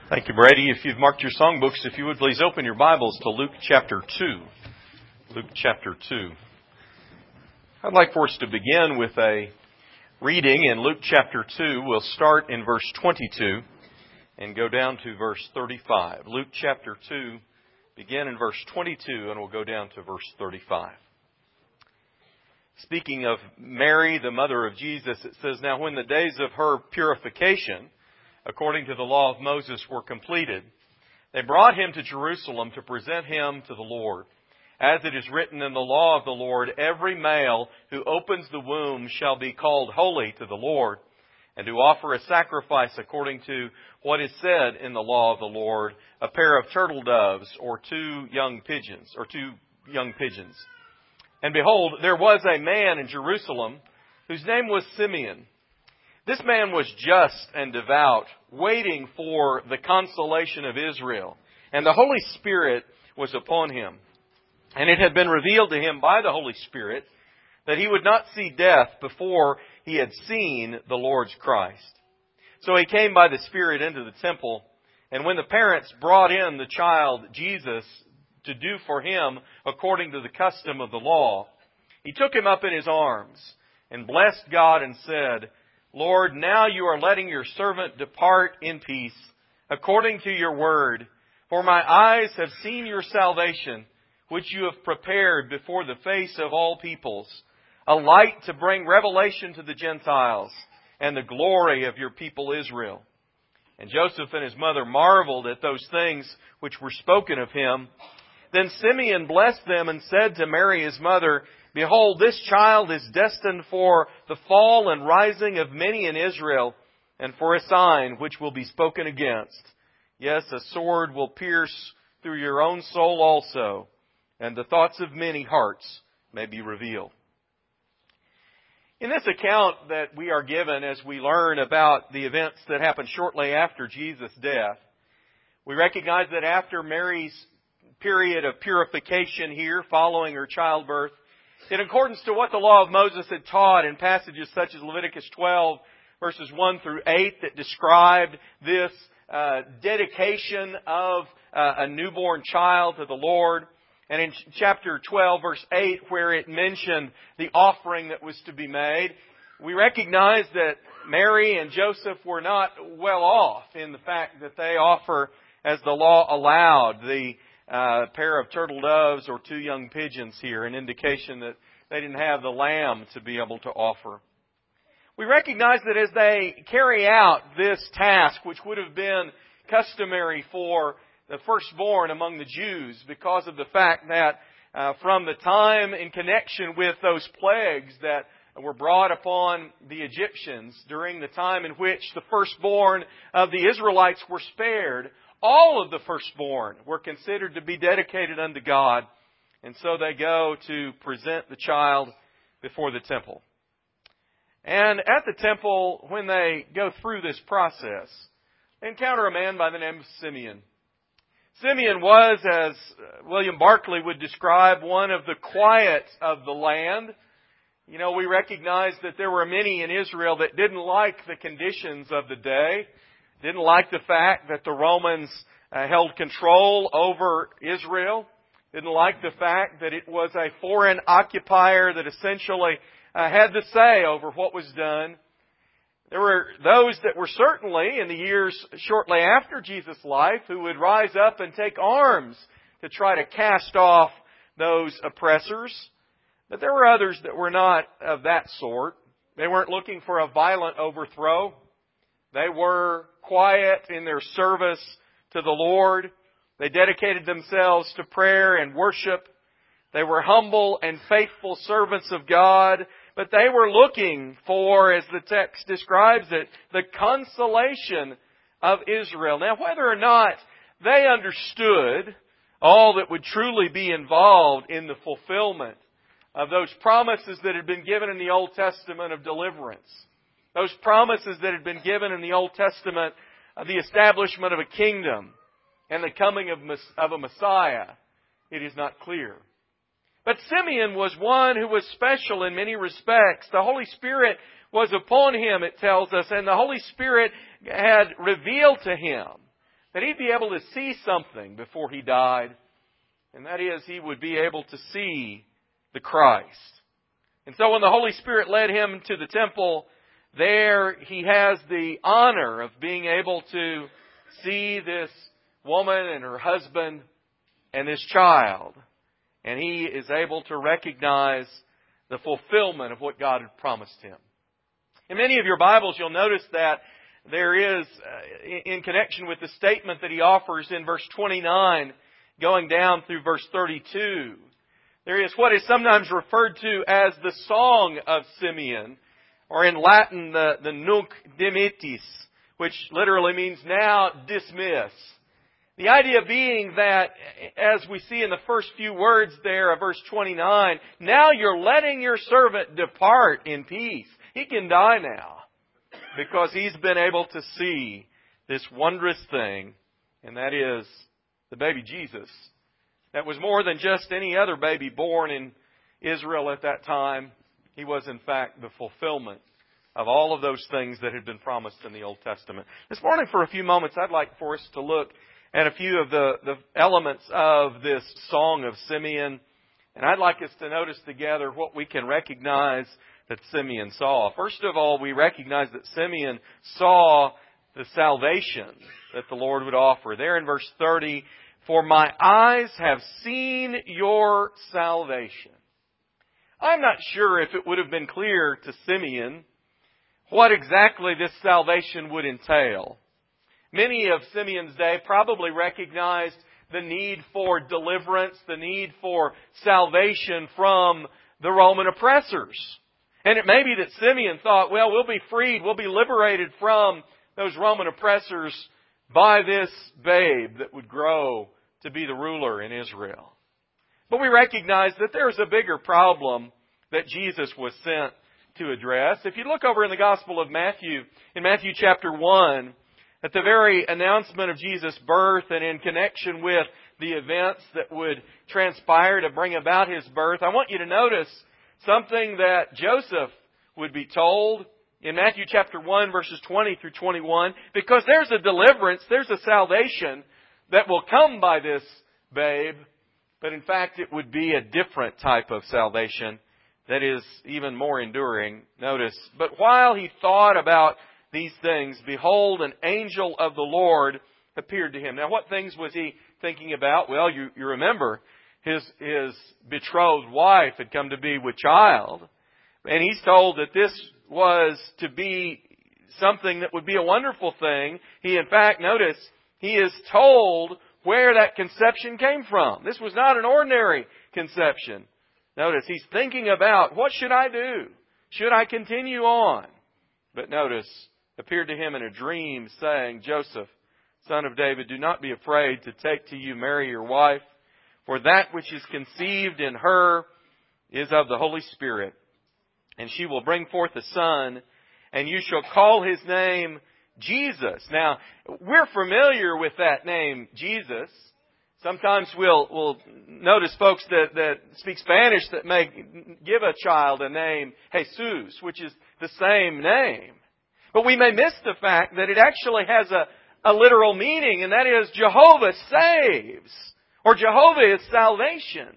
Thank you, Brady. If you've marked your songbooks, if you would please open your Bibles to Luke chapter 2. Luke chapter 2. I'd like for us to begin with a reading in Luke chapter 2. We'll start in verse 22 and go down to verse 35. Luke chapter 2, begin in verse 22 and we'll go down to verse 35. Speaking of Mary, the mother of Jesus, it says, "Now when the days of her purification, according to the law of Moses, were completed, they brought him to Jerusalem to present him to the Lord. As it is written in the law of the Lord, every male who opens the womb shall be called holy to the Lord, and to offer a sacrifice according to what is said in the law of the Lord, a pair of turtle doves or two young pigeons. And behold, there was a man in Jerusalem whose name was Simeon. This man was just and devout, waiting for the consolation of Israel. And the Holy Spirit was upon him. And it had been revealed to him by the Holy Spirit that he would not see death before he had seen the Lord's Christ. So he came by the Spirit into the temple. And when the parents brought in the child Jesus to do for him according to the custom of the law, he took him up in his arms and blessed God and said, Lord, now you are letting your servant depart in peace, according to your word. For my eyes have seen your salvation, which you have prepared before the face of all peoples, a light to bring revelation to the Gentiles, and the glory of your people Israel. And Joseph and his mother marveled at those things which were spoken of him. Then Simeon blessed them and said to Mary his mother, Behold, this child is destined for the fall and rising of many in Israel, and for a sign which will be spoken against. Yes, a sword will pierce through your own soul also, and the thoughts of many hearts may be revealed." In this account that we are given as we learn about the events that happened shortly after Jesus' death, we recognize that after Mary's period of purification here following her childbirth, in accordance to what the law of Moses had taught in passages such as Leviticus 12, verses 1 through 8, that described this dedication of a newborn child to the Lord, and in chapter 12, verse 8, where it mentioned the offering that was to be made, we recognize that Mary and Joseph were not well off in the fact that they offer, as the law allowed, the pair of turtle doves or two young pigeons here, an indication that they didn't have the lamb to be able to offer. We recognize that as they carry out this task, which would have been customary for the firstborn among the Jews, because of the fact that from the time in connection with those plagues that were brought upon the Egyptians during the time in which the firstborn of the Israelites were spared, all of the firstborn were considered to be dedicated unto God. And so they go to present the child before the temple. And at the temple, when they go through this process, they encounter a man by the name of Simeon. Simeon was, as William Barclay would describe, one of the quiet of the land. You know, we recognize that there were many in Israel that didn't like the conditions of the day, didn't like the fact that the Romans held control over Israel, didn't like the fact that it was a foreign occupier that essentially had the say over what was done. There were those that were certainly in the years shortly after Jesus' life who would rise up and take arms to try to cast off those oppressors. But there were others that were not of that sort. They weren't looking for a violent overthrow. They were quiet in their service to the Lord. They dedicated themselves to prayer and worship. They were humble and faithful servants of God. But they were looking for, as the text describes it, the consolation of Israel. Now, whether or not they understood all that would truly be involved in the fulfillment of those promises that had been given in the Old Testament of deliverance, those promises that had been given in the Old Testament of the establishment of a kingdom and the coming of a Messiah, it is not clear. But Simeon was one who was special in many respects. The Holy Spirit was upon him, it tells us, and the Holy Spirit had revealed to him that he'd be able to see something before he died, and that is, he would be able to see the Christ. And so when the Holy Spirit led him to the temple, there he has the honor of being able to see this woman and her husband and this child. And he is able to recognize the fulfillment of what God had promised him. In many of your Bibles, you'll notice that there is, in connection with the statement that he offers in verse 29, going down through verse 32, there is what is sometimes referred to as the Song of Simeon, or in Latin, the Nunc Dimittis, which literally means now dismiss. The idea being that, as we see in the first few words there of verse 29, now you're letting your servant depart in peace. He can die now because he's been able to see this wondrous thing, and that is the baby Jesus. That was more than just any other baby born in Israel at that time. He was, in fact, the fulfillment of all of those things that had been promised in the Old Testament. This morning, for a few moments, I'd like for us to look at a few of the elements of this Song of Simeon. And I'd like us to notice together what we can recognize that Simeon saw. First of all, we recognize that Simeon saw the salvation that the Lord would offer. There in verse 30, for my eyes have seen your salvation. I'm not sure if it would have been clear to Simeon what exactly this salvation would entail. Many of Simeon's day probably recognized the need for deliverance, the need for salvation from the Roman oppressors. And it may be that Simeon thought, well, we'll be freed, we'll be liberated from those Roman oppressors by this babe that would grow to be the ruler in Israel. But we recognize that there's a bigger problem that Jesus was sent to address. If you look over in the Gospel of Matthew, in Matthew chapter 1, at the very announcement of Jesus' birth and in connection with the events that would transpire to bring about His birth, I want you to notice something that Joseph would be told in Matthew chapter 1, verses 20 through 21, because there's a deliverance, there's a salvation that will come by this babe, but in fact it would be a different type of salvation that is even more enduring. Notice, but while he thought about these things, behold, an angel of the Lord appeared to him. Now, what things was he thinking about? Well, you remember his betrothed wife had come to be with child. And he's told that this was to be something that would be a wonderful thing. He, in fact, notice, he is told where that conception came from. This was not an ordinary conception. Notice, he's thinking about, what should I do? Should I continue on? But notice, appeared to him in a dream, saying, Joseph, son of David, do not be afraid to take to you Mary your wife, for that which is conceived in her is of the Holy Spirit. And she will bring forth a son, and you shall call his name Jesus. Now, we're familiar with that name, Jesus. Sometimes we'll notice folks that speak Spanish that may give a child a name, Jesus, which is the same name. But we may miss the fact that it actually has a literal meaning, and that is Jehovah saves, or Jehovah is salvation.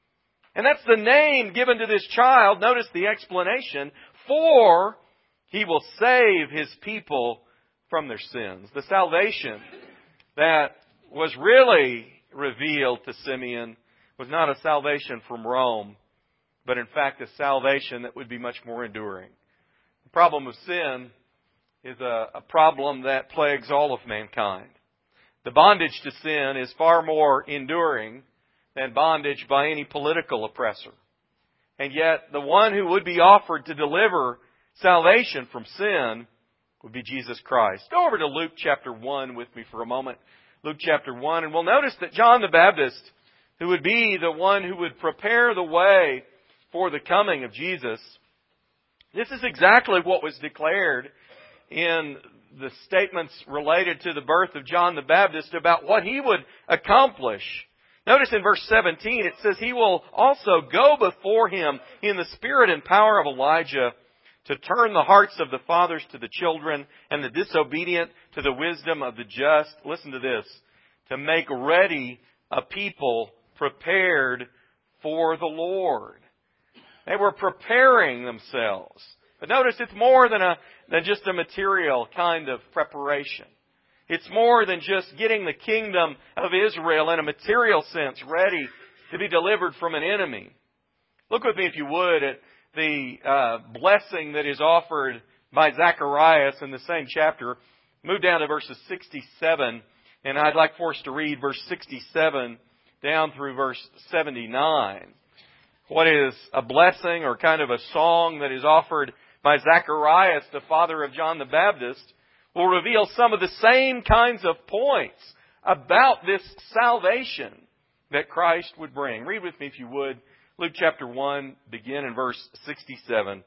And that's the name given to this child. Notice the explanation, for He will save His people from their sins. The salvation that was really revealed to Simeon was not a salvation from Rome, but in fact a salvation that would be much more enduring. The problem of sin is a problem that plagues all of mankind. The bondage to sin is far more enduring than bondage by any political oppressor. And yet, the one who would be offered to deliver salvation from sin would be Jesus Christ. Go over to Luke chapter 1 with me for a moment. Luke chapter 1, and we'll notice that John the Baptist, who would be the one who would prepare the way for the coming of Jesus, this is exactly what was declared in the statements related to the birth of John the Baptist about what he would accomplish. Notice in verse 17, it says, He will also go before him in the spirit and power of Elijah to turn the hearts of the fathers to the children, and the disobedient to the wisdom of the just. Listen to this. To make ready a people prepared for the Lord. They were preparing themselves. But notice it's more than just a material kind of preparation. It's more than just getting the kingdom of Israel in a material sense ready to be delivered from an enemy. Look with me, if you would, at the blessing that is offered by Zacharias in the same chapter. Move down to verses 67, and I'd like for us to read verse 67 down through verse 79. What is a blessing or kind of a song that is offered by Zacharias, the father of John the Baptist, will reveal some of the same kinds of points about this salvation that Christ would bring. Read with me, if you would, Luke chapter 1, begin in verse 67.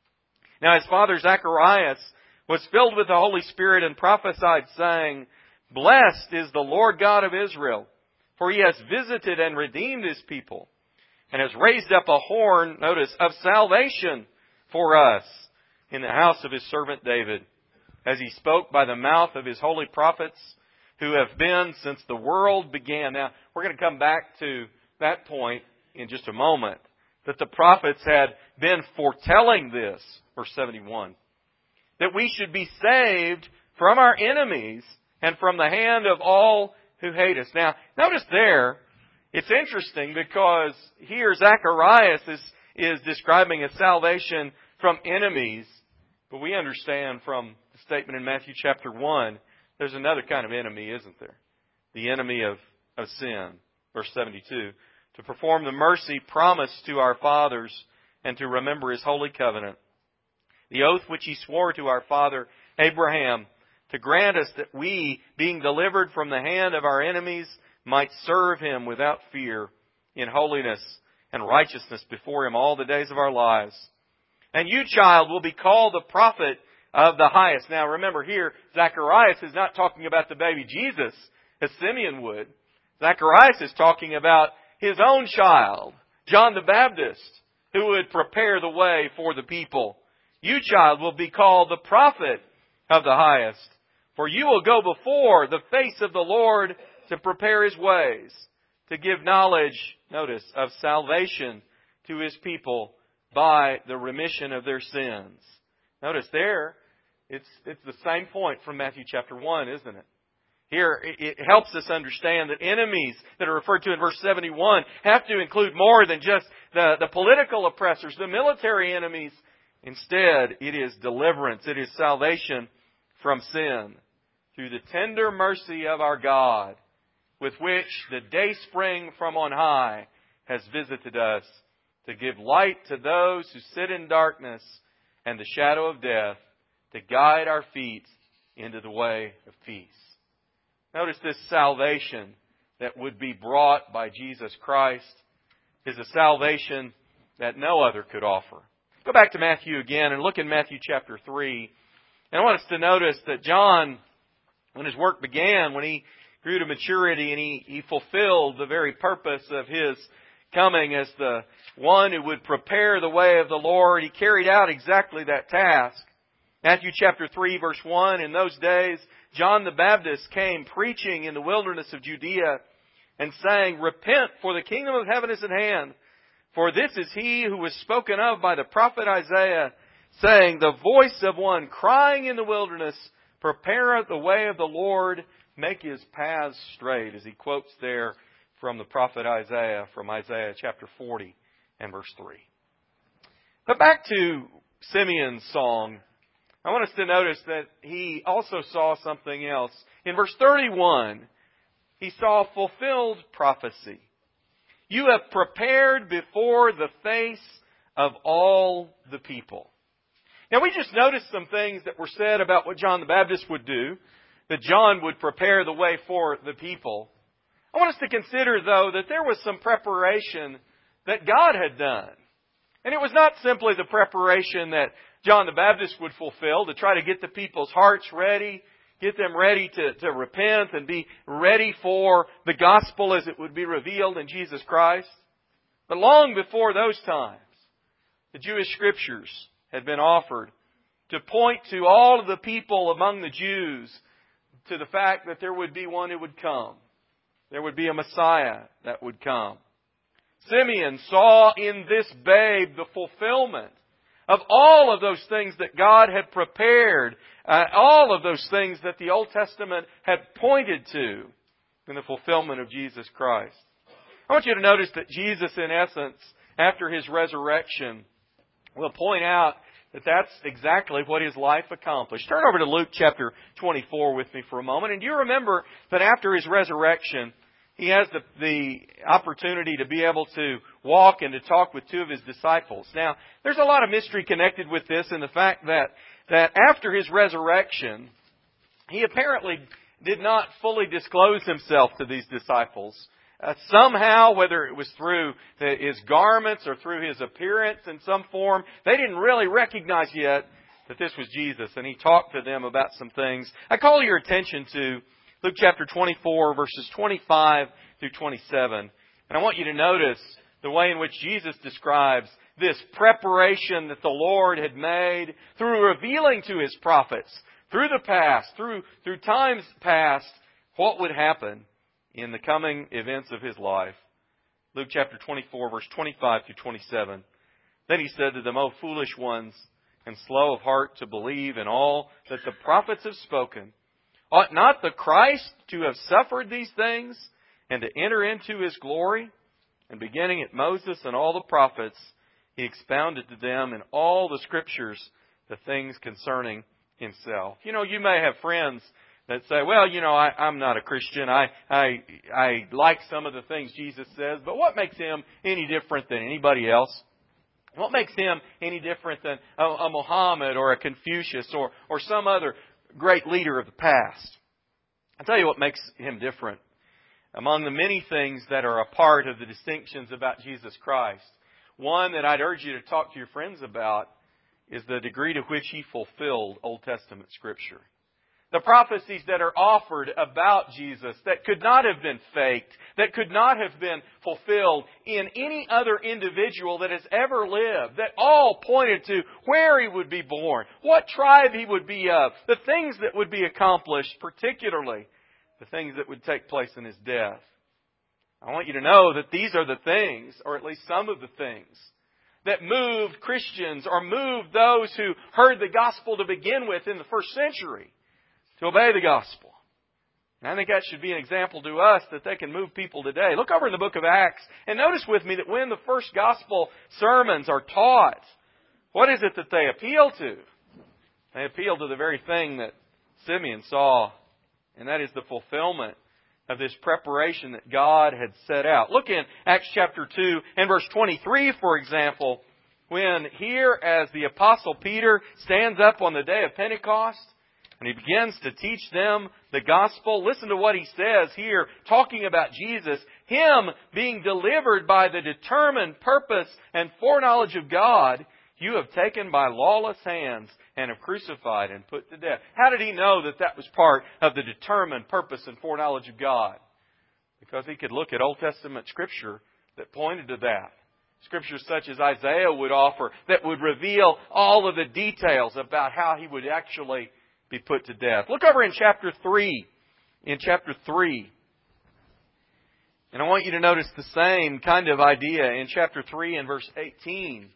Now his father Zacharias was filled with the Holy Spirit and prophesied, saying, Blessed is the Lord God of Israel, for He has visited and redeemed His people, and has raised up a horn, notice, of salvation for us in the house of His servant David, as He spoke by the mouth of His holy prophets, who have been since the world began. Now, we're going to come back to that point in just a moment, that the prophets had been foretelling this, verse 71, that we should be saved from our enemies and from the hand of all who hate us. Now, notice there, it's interesting because here Zacharias is describing a salvation from enemies, but we understand from the statement in Matthew chapter 1, there's another kind of enemy, isn't there? The enemy of sin. Verse 72. To perform the mercy promised to our fathers and to remember His holy covenant. The oath which He swore to our father Abraham, to grant us that we, being delivered from the hand of our enemies, might serve Him without fear in holiness and righteousness before Him all the days of our lives. And you, child, will be called the prophet of the highest. Now remember here, Zacharias is not talking about the baby Jesus as Simeon would. Zacharias is talking about his own child, John the Baptist, who would prepare the way for the people. You, child, will be called the prophet of the highest, for you will go before the face of the Lord to prepare His ways, to give knowledge, notice, of salvation to His people by the remission of their sins. Notice there, it's the same point from Matthew chapter 1, isn't it? Here, it helps us understand that enemies that are referred to in verse 71 have to include more than just the political oppressors, the military enemies. Instead, it is deliverance. It is salvation from sin through the tender mercy of our God, with which the dayspring from on high has visited us to give light to those who sit in darkness and the shadow of death, to guide our feet into the way of peace. Notice this salvation that would be brought by Jesus Christ is a salvation that no other could offer. Go back to Matthew again and look in Matthew chapter 3. And I want us to notice that John, when his work began, when he grew to maturity and he fulfilled the very purpose of his coming as the one who would prepare the way of the Lord, he carried out exactly that task. Matthew chapter 3 verse 1, in those days John the Baptist came preaching in the wilderness of Judea and saying, Repent, for the kingdom of heaven is at hand. For this is He who was spoken of by the prophet Isaiah, saying, The voice of one crying in the wilderness, Prepare the way of the Lord, make His paths straight. As he quotes there from the prophet Isaiah, from Isaiah chapter 40 and verse 3. But back to Simeon's song. I want us to notice that he also saw something else. In verse 31, he saw fulfilled prophecy. You have prepared before the face of all the people. Now we just noticed some things that were said about what John the Baptist would do, that John would prepare the way for the people. I want us to consider, though, that there was some preparation that God had done. And it was not simply the preparation that John the Baptist would fulfill to try to get the people's hearts ready, get them ready to repent and be ready for the gospel as it would be revealed in Jesus Christ. But long before those times, the Jewish Scriptures had been offered to point to all of the people among the Jews to the fact that there would be one who would come. There would be a Messiah that would come. Simeon saw in this babe the fulfillment of all of those things that God had prepared, all of those things that the Old Testament had pointed to in the fulfillment of Jesus Christ. I want you to notice that Jesus, in essence, after His resurrection, will point out that that's exactly what His life accomplished. Turn over to Luke chapter 24 with me for a moment. And do you remember that after His resurrection, He has the opportunity to be able to walk and to talk with two of His disciples. Now, there's a lot of mystery connected with this in the fact that after His resurrection, He apparently did not fully disclose Himself to these disciples. Somehow, whether it was through His garments or through His appearance in some form, they didn't really recognize yet that this was Jesus. And He talked to them about some things. I call your attention to Luke chapter 24, verses 25 through 27. And I want you to notice the way in which Jesus describes this preparation that the Lord had made through revealing to His prophets, through the past, through times past, what would happen in the coming events of His life. Luke chapter 24, verse 25 through 27. Then He said to them, O foolish ones, and slow of heart to believe in all that the prophets have spoken. Ought not the Christ to have suffered these things and to enter into His glory? And beginning at Moses and all the prophets, He expounded to them in all the Scriptures the things concerning Himself. You know, you may have friends that say, well, you know, I'm not a Christian. I like some of the things Jesus says, but what makes Him any different than anybody else? What makes Him any different than a Muhammad or a Confucius or some other great leader of the past? I'll tell you what makes Him different. Among the many things that are a part of the distinctions about Jesus Christ, one that I'd urge you to talk to your friends about is the degree to which He fulfilled Old Testament Scripture. The prophecies that are offered about Jesus that could not have been faked, that could not have been fulfilled in any other individual that has ever lived, that all pointed to where He would be born, what tribe He would be of, the things that would be accomplished, particularly the things that would take place in His death. I want you to know that these are the things, or at least some of the things, that moved Christians or moved those who heard the gospel to begin with in the first century to obey the gospel. And I think that should be an example to us that they can move people today. Look over in the book of Acts and notice with me that when the first gospel sermons are taught, what is it that they appeal to? They appeal to the very thing that Simeon saw, and that is the fulfillment of this preparation that God had set out. Look in Acts chapter 2 and verse 23, for example, when here as the Apostle Peter stands up on the day of Pentecost, and he begins to teach them the gospel. Listen to what he says here, talking about Jesus, Him being delivered by the determined purpose and foreknowledge of God, you have taken by lawless hands and have crucified and put to death. How did he know that that was part of the determined purpose and foreknowledge of God? Because he could look at Old Testament Scripture that pointed to that. Scriptures such as Isaiah would offer that would reveal all of the details about how He would actually be put to death. Look over in chapter 3. In chapter 3. And I want you to notice the same kind of idea in chapter 3 and verse 18.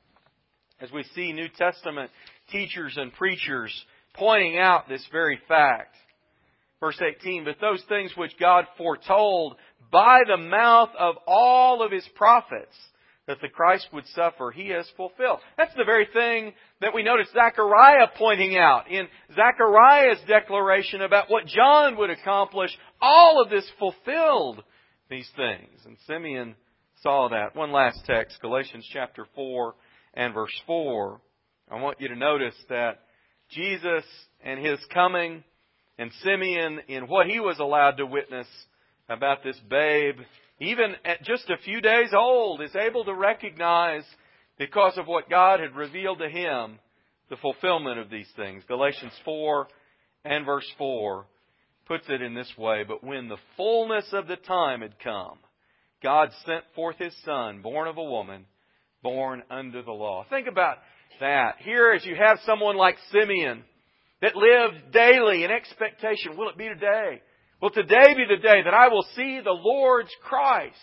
As we see New Testament teachers and preachers pointing out this very fact. Verse 18, but those things which God foretold by the mouth of all of His prophets, that the Christ would suffer, He has fulfilled. That's the very thing that we notice Zechariah pointing out in Zechariah's declaration about what John would accomplish. All of this fulfilled these things. And Simeon saw that. One last text, Galatians chapter 4 and verse 4. I want you to notice that Jesus and His coming and Simeon in what he was allowed to witness about this babe, even at just a few days old, is able to recognize, because of what God had revealed to him, the fulfillment of these things. Galatians 4 and verse 4 puts it in this way, but when the fullness of the time had come, God sent forth His Son, born of a woman, born under the law. Think about that. Here, as you have someone like Simeon that lived daily in expectation, will it be today? Will today be the day that I will see the Lord's Christ?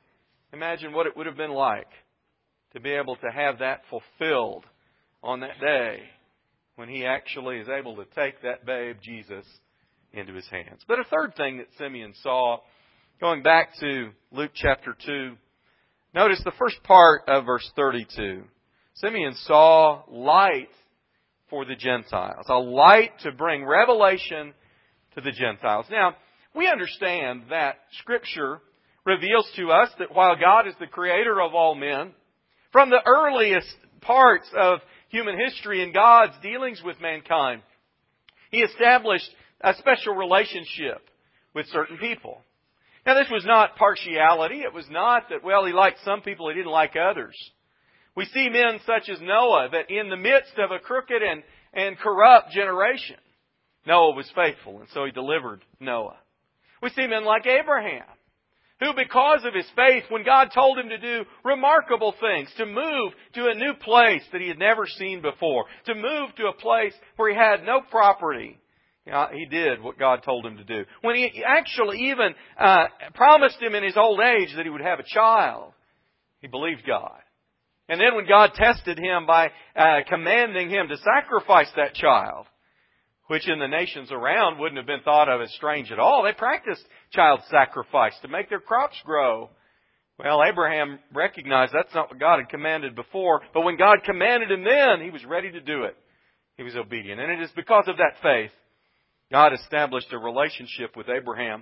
Imagine what it would have been like to be able to have that fulfilled on that day when he actually is able to take that babe, Jesus, into his hands. But a third thing that Simeon saw, going back to Luke chapter 2, notice the first part of verse 32. Simeon saw light for the Gentiles, a light to bring revelation to the Gentiles. Now, we understand that Scripture reveals to us that while God is the creator of all men, from the earliest parts of human history and God's dealings with mankind, He established a special relationship with certain people. Now, this was not partiality. It was not that, well, He liked some people, He didn't like others. We see men such as Noah, that in the midst of a crooked and corrupt generation, Noah was faithful, and so he delivered Noah. We see men like Abraham, who because of his faith, when God told him to do remarkable things, to move to a new place that he had never seen before, to move to a place where he had no property, he did what God told him to do. When He actually even promised him in his old age that he would have a child, he believed God. And then when God tested him by commanding him to sacrifice that child, which in the nations around wouldn't have been thought of as strange at all. They practiced child sacrifice to make their crops grow. Well, Abraham recognized that's not what God had commanded before, but when God commanded him then, he was ready to do it. He was obedient. And it is because of that faith, God established a relationship with Abraham.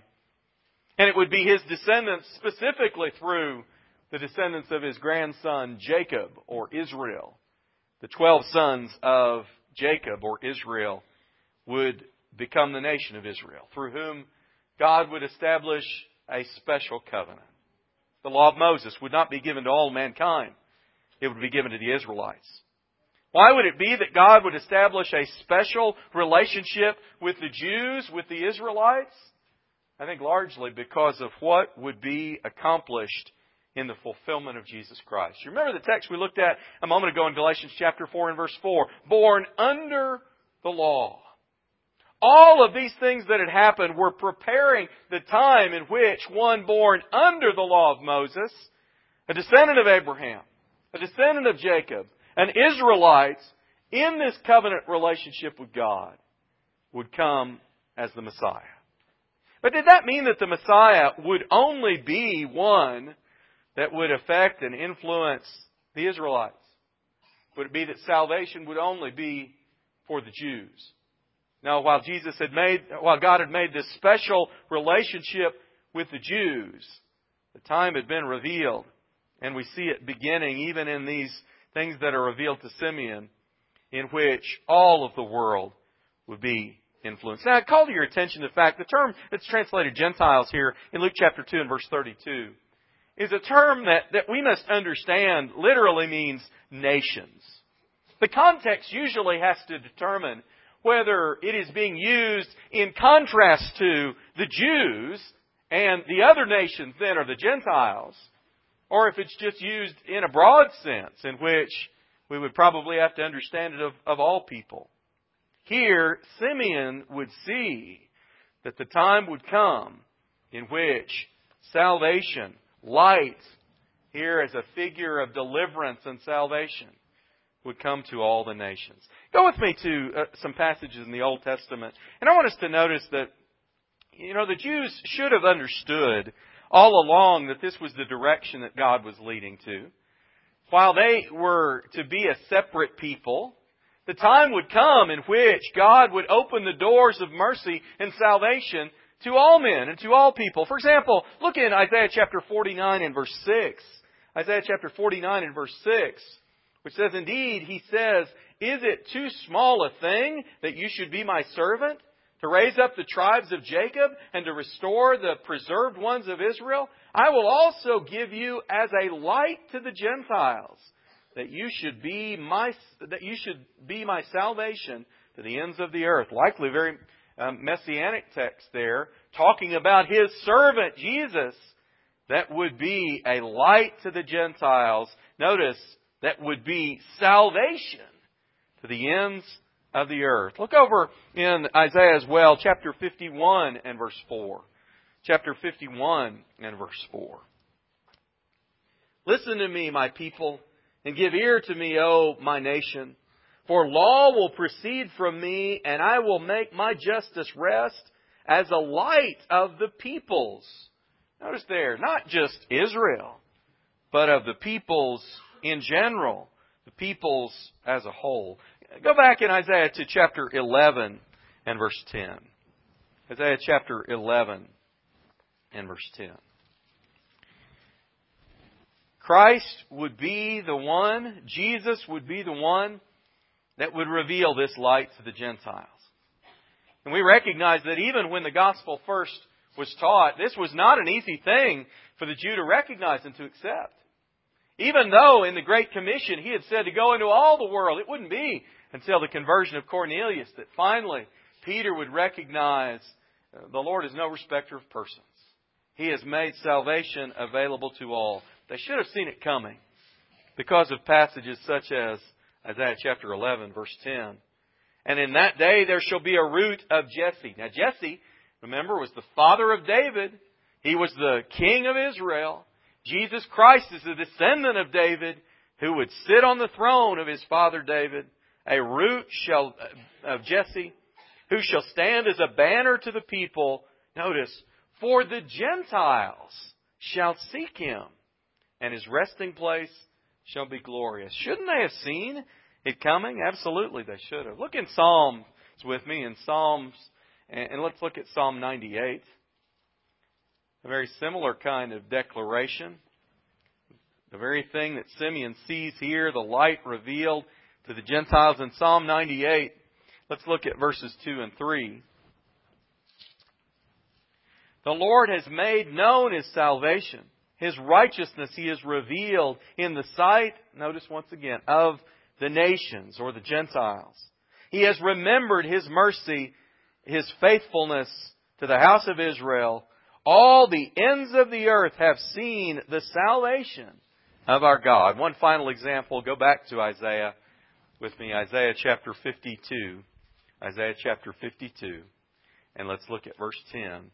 And it would be his descendants, specifically through the descendants of his grandson Jacob, or Israel. The 12 sons of Jacob, or Israel, would become the nation of Israel, through whom God would establish a special covenant. The law of Moses would not be given to all mankind. It would be given to the Israelites. Why would it be that God would establish a special relationship with the Jews, with the Israelites? I think largely because of what would be accomplished in the fulfillment of Jesus Christ. You remember the text we looked at a moment ago in Galatians chapter 4 and verse 4. Born under the law. All of these things that had happened were preparing the time in which one born under the law of Moses, a descendant of Abraham, a descendant of Jacob, an Israelite in this covenant relationship with God would come as the Messiah. But did that mean that the Messiah would only be one that would affect and influence the Israelites? Would it be that salvation would only be for the Jews? Now, while God had made this special relationship with the Jews, the time had been revealed, and we see it beginning even in these things that are revealed to Simeon, in which all of the world would be influenced. Now, I call to your attention the fact the term that's translated Gentiles here in Luke chapter 2 and verse 32 is a term that we must understand literally means nations. The context usually has to determine whether it is being used in contrast to the Jews and the other nations then are the Gentiles, or if it's just used in a broad sense in which we would probably have to understand it of all people. Here, Simeon would see that the time would come in which salvation, light, here as a figure of deliverance and salvation, would come to all the nations. Go with me to some passages in the Old Testament. And I want us to notice that, the Jews should have understood all along that this was the direction that God was leading to. While they were to be a separate people, the time would come in which God would open the doors of mercy and salvation to all men and to all people. For example, look in Isaiah chapter 49 and verse 6. Isaiah chapter 49 and verse 6. Which says, indeed, He says, is it too small a thing that you should be my servant, to raise up the tribes of Jacob and to restore the preserved ones of Israel? I will also give you as a light to the Gentiles, that you should be my salvation to the ends of the earth. Likely very messianic text there, talking about His servant Jesus, that would be a light to the Gentiles. Notice, that would be salvation to the ends of the earth. Look over in Isaiah as well, chapter 51 and verse 4. Chapter 51 and verse 4. Listen to me, my people, and give ear to me, O my nation. For law will proceed from me, and I will make my justice rest as a light of the peoples. Notice there, not just Israel, but of the peoples in general, the peoples as a whole. Go back in Isaiah to chapter 11 and verse 10. Isaiah chapter 11 and verse 10. Christ would be the one, Jesus would be the one that would reveal this light to the Gentiles. And we recognize that even when the gospel first was taught, this was not an easy thing for the Jew to recognize and to accept. Even though in the Great Commission He had said to go into all the world, it wouldn't be until the conversion of Cornelius that finally Peter would recognize the Lord is no respecter of persons. He has made salvation available to all. They should have seen it coming because of passages such as Isaiah chapter 11, verse 10. And in that day there shall be a root of Jesse. Now Jesse, remember, was the father of David. He was the king of Israel. Jesus Christ is the descendant of David who would sit on the throne of his father David. A root of Jesse who shall stand as a banner to the people. Notice, for the Gentiles shall seek Him, and His resting place shall be glorious. Shouldn't they have seen it coming? Absolutely, they should have. Look in Psalms with me, in Psalms, and let's look at Psalm 98. A very similar kind of declaration. The very thing that Simeon sees here, the light revealed to the Gentiles in Psalm 98. Let's look at verses 2 and 3. The Lord has made known His salvation. His righteousness He has revealed in the sight, notice once again, of the nations or the Gentiles. He has remembered His mercy, His faithfulness to the house of Israel. All the ends of the earth have seen the salvation of our God. One final example, go back to Isaiah with me, Isaiah chapter 52. Isaiah chapter 52. And let's look at verse 10.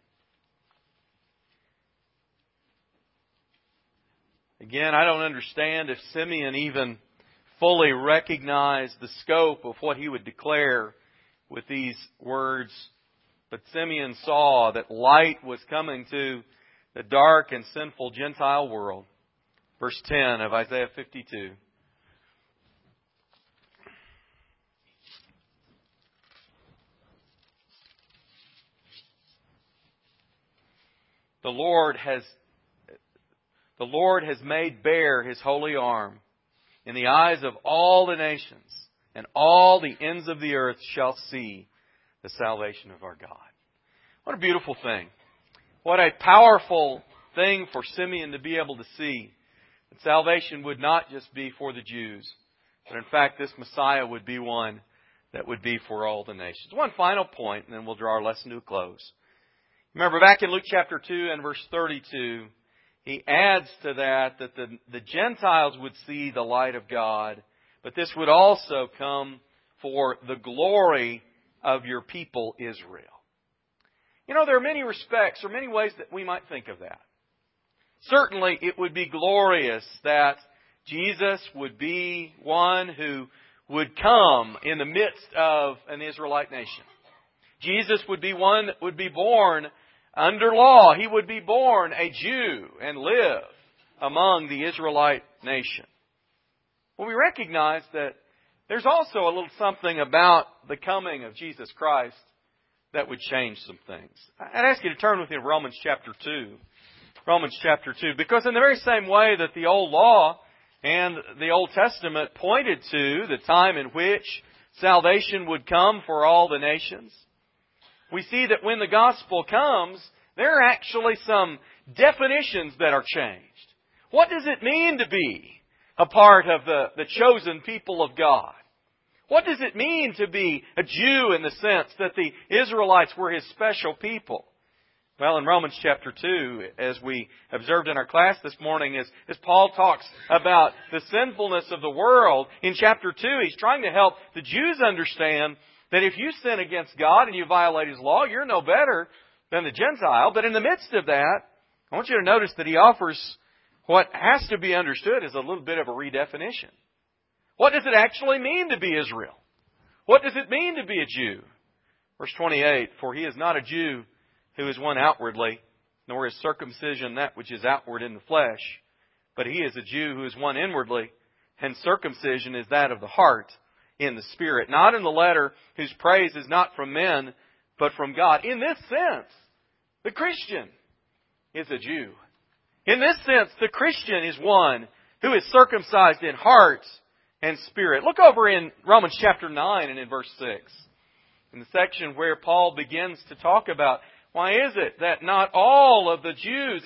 Again, I don't understand if Simeon even fully recognized the scope of what he would declare with these words. But Simeon saw that light was coming to the dark and sinful Gentile world. Verse 10 of Isaiah 52. The Lord has made bare His holy arm in the eyes of all the nations, and all the ends of the earth shall see the salvation of our God. What a beautiful thing. What a powerful thing for Simeon to be able to see. That salvation would not just be for the Jews, but in fact this Messiah would be one that would be for all the nations. One final point, and then we'll draw our lesson to a close. Remember back in Luke chapter 2 and verse 32, he adds to that the Gentiles would see the light of God, but this would also come for the glory of your people Israel. You know, there are many respects or many ways that we might think of that. Certainly it would be glorious that Jesus would be one who would come in the midst of an Israelite nation. Jesus would be one that would be born under law. He would be born a Jew and live among the Israelite nation. Well, we recognize that there's also a little something about the coming of Jesus Christ that would change some things. I'd ask you to turn with me to Romans chapter 2. Romans chapter 2. Because in the very same way that the old law and the Old Testament pointed to the time in which salvation would come for all the nations, we see that when the gospel comes, there are actually some definitions that are changed. What does it mean to be a part of the chosen people of God? What does it mean to be a Jew in the sense that the Israelites were His special people? Well, in Romans chapter 2, as we observed in our class this morning, as Paul talks about the sinfulness of the world, in chapter 2, he's trying to help the Jews understand that if you sin against God and you violate His law, you're no better than the Gentile. But in the midst of that, I want you to notice that he offers what has to be understood as a little bit of a redefinition. What does it actually mean to be Israel? What does it mean to be a Jew? Verse 28, for he is not a Jew who is one outwardly, nor is circumcision that which is outward in the flesh, but he is a Jew who is one inwardly, and circumcision is that of the heart in the Spirit, not in the letter, whose praise is not from men, but from God. In this sense, the Christian is a Jew. In this sense, the Christian is one who is circumcised in heart and spirit. Look over in Romans chapter 9 and in verse 6, in the section where Paul begins to talk about why is it that not all of the Jews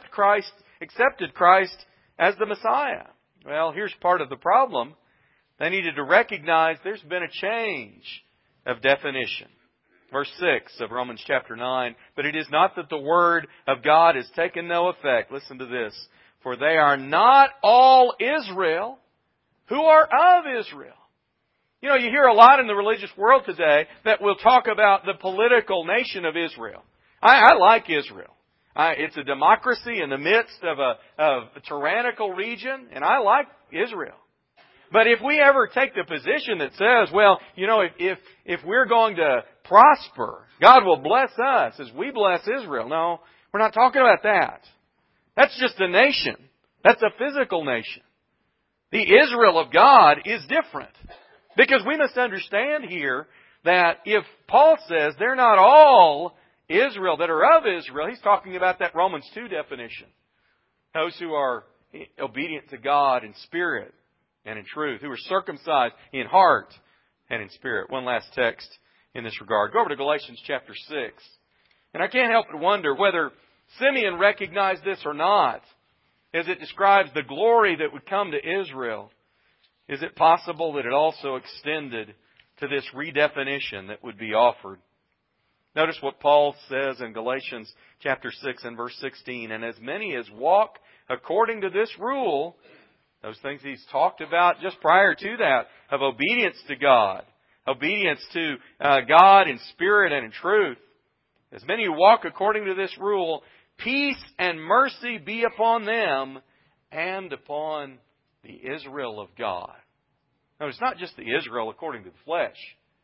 accepted Christ as the Messiah? Well, here's part of the problem. They needed to recognize there's been a change of definition. Verse 6 of Romans chapter 9, but it is not that the word of God has taken no effect. Listen to this. For they are not all Israel who are of Israel. You know, you hear a lot in the religious world today that will talk about the political nation of Israel. I like Israel. It's a democracy in the midst of a tyrannical region, and I like Israel. But if we ever take the position that says, well, you know, if we're going to prosper, God will bless us as we bless Israel. No, we're not talking about that. That's just a nation. That's a physical nation. The Israel of God is different. Because we must understand here that if Paul says they're not all Israel that are of Israel, he's talking about that Romans 2 definition. Those who are obedient to God in spirit and in truth, who are circumcised in heart and in spirit. One last text in this regard. Go over to Galatians chapter 6. And I can't help but wonder whether Simeon recognized this or not, as it describes the glory that would come to Israel. Is it possible that it also extended to this redefinition that would be offered? Notice what Paul says in Galatians chapter 6 and verse 16. And as many as walk according to this rule, those things he's talked about just prior to that, of obedience to God, obedience to God in spirit and in truth. As many who walk according to this rule, peace and mercy be upon them and upon the Israel of God. Now, it's not just the Israel according to the flesh,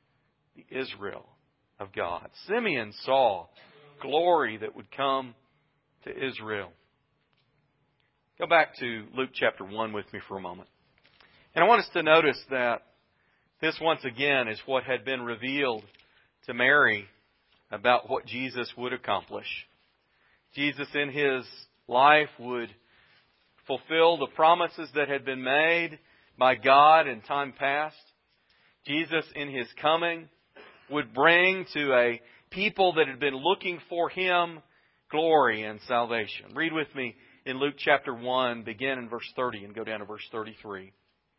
the Israel of God. Simeon saw glory that would come to Israel. Go back to Luke chapter 1 with me for a moment. And I want us to notice that this once again is what had been revealed to Mary about what Jesus would accomplish. Jesus in His life would fulfill the promises that had been made by God in time past. Jesus in His coming would bring to a people that had been looking for Him glory and salvation. Read with me in Luke chapter 1, begin in verse 30 and go down to verse 33.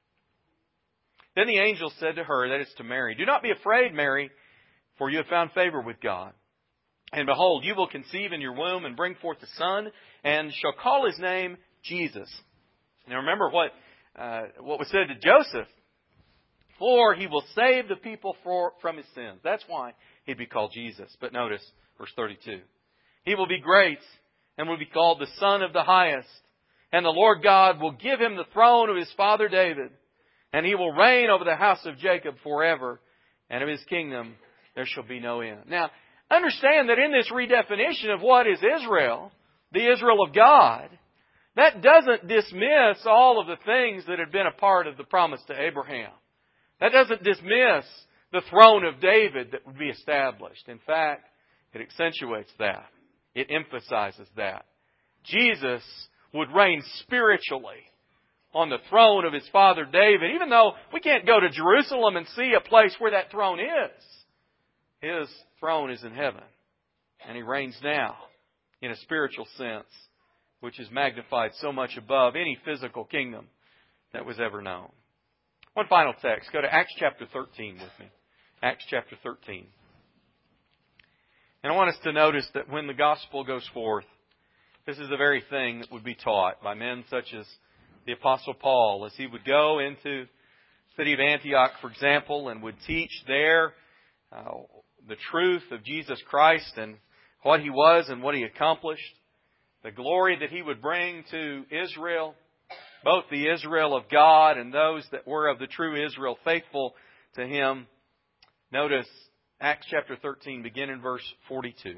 Then the angel said to her, that is to Mary, do not be afraid, Mary, for you have found favor with God. And behold, you will conceive in your womb and bring forth a son, and shall call his name Jesus. Now remember what was said to Joseph. For he will save the people from his sins. That's why he'd be called Jesus. But notice verse 32. He will be great and will be called the Son of the Highest. And the Lord God will give him the throne of his father David. And he will reign over the house of Jacob forever. And of his kingdom there shall be no end. Now, understand that in this redefinition of what is Israel, the Israel of God, that doesn't dismiss all of the things that had been a part of the promise to Abraham. That doesn't dismiss the throne of David that would be established. In fact, it accentuates that. It emphasizes that. Jesus would reign spiritually on the throne of his father David, even though we can't go to Jerusalem and see a place where that throne is. His throne is in heaven, and he reigns now in a spiritual sense, which is magnified so much above any physical kingdom that was ever known. One final text. Go to Acts chapter 13 with me. Acts chapter 13. And I want us to notice that when the gospel goes forth, this is the very thing that would be taught by men such as the Apostle Paul, as he would go into the city of Antioch, for example, and would teach there the truth of Jesus Christ and what He was and what He accomplished, the glory that He would bring to Israel, both the Israel of God and those that were of the true Israel faithful to Him. Notice Acts chapter 13, begin in verse 42.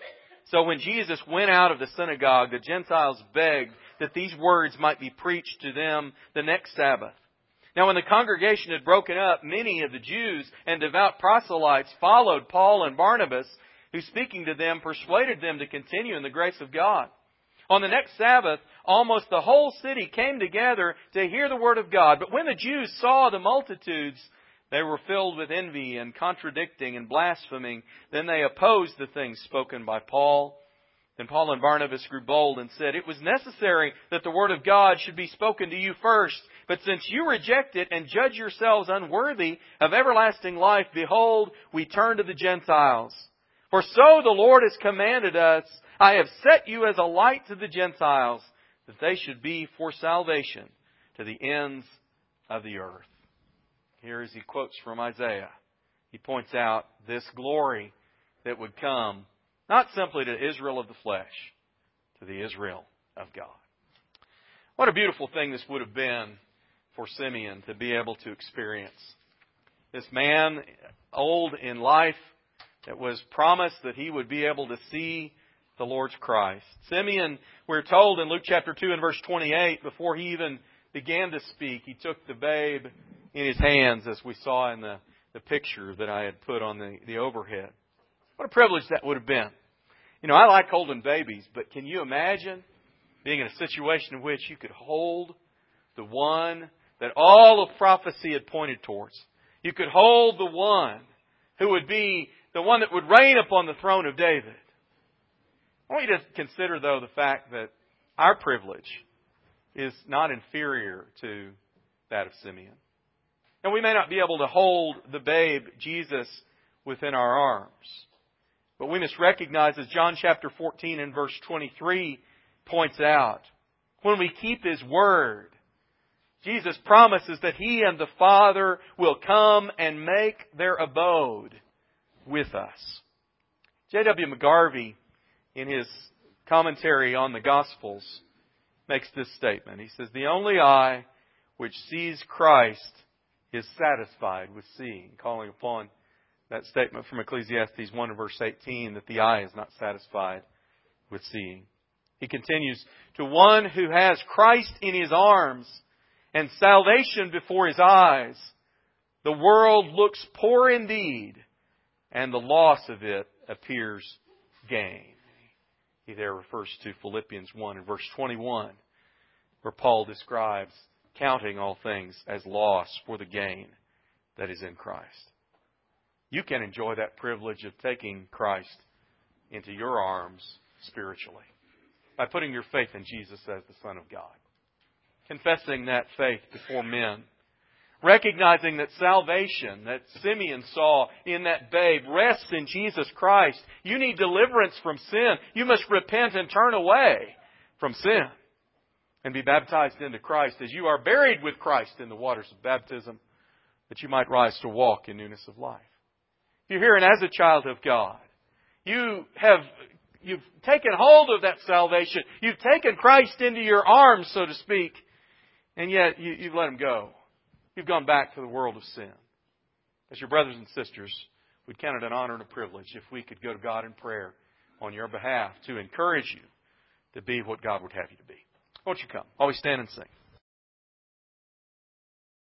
So when Jesus went out of the synagogue, the Gentiles begged that these words might be preached to them the next Sabbath. Now when the congregation had broken up, many of the Jews and devout proselytes followed Paul and Barnabas, who speaking to them persuaded them to continue in the grace of God. On the next Sabbath, almost the whole city came together to hear the word of God. But when the Jews saw the multitudes, they were filled with envy and contradicting and blaspheming. Then they opposed the things spoken by Paul. Then Paul and Barnabas grew bold and said, "It was necessary that the word of God should be spoken to you first. But since you reject it and judge yourselves unworthy of everlasting life, behold, we turn to the Gentiles. For so the Lord has commanded us, I have set you as a light to the Gentiles, that they should be for salvation to the ends of the earth." Here as he quotes from Isaiah, he points out this glory that would come, not simply to Israel of the flesh, to the Israel of God. What a beautiful thing this would have been for Simeon to be able to experience. This man, old in life, that was promised that he would be able to see the Lord's Christ. Simeon, we're told in Luke chapter 2 and verse 28, before he even began to speak, he took the babe in his hands, as we saw in the picture that I had put on the overhead. What a privilege that would have been. You know, I like holding babies, but can you imagine being in a situation in which you could hold the one that all of prophecy had pointed towards? You could hold the one who would be the one that would reign upon the throne of David. I want you to consider, though, the fact that our privilege is not inferior to that of Simeon. And we may not be able to hold the babe, Jesus, within our arms. But we must recognize, as John chapter 14 and verse 23 points out, when we keep His word, Jesus promises that He and the Father will come and make their abode with us. J.W. McGarvey, in his commentary on the Gospels, makes this statement. He says, "The only eye which sees Christ is satisfied with seeing," calling upon that statement from Ecclesiastes 1 verse 18, that the eye is not satisfied with seeing. He continues, "To one who has Christ in his arms and salvation before his eyes, the world looks poor indeed, and the loss of it appears gain." He there refers to Philippians 1 and verse 21, where Paul describes counting all things as loss for the gain that is in Christ. You can enjoy that privilege of taking Christ into your arms spiritually by putting your faith in Jesus as the Son of God, confessing that faith before men, recognizing that salvation that Simeon saw in that babe rests in Jesus Christ. You need deliverance from sin. You must repent and turn away from sin and be baptized into Christ as you are buried with Christ in the waters of baptism, that you might rise to walk in newness of life. You're here, and as a child of God, you've taken hold of that salvation. You've taken Christ into your arms, so to speak, and yet you've let Him go. You've gone back to the world of sin. As your brothers and sisters, we'd count it an honor and a privilege if we could go to God in prayer on your behalf to encourage you to be what God would have you to be. Won't you come? Always stand and sing.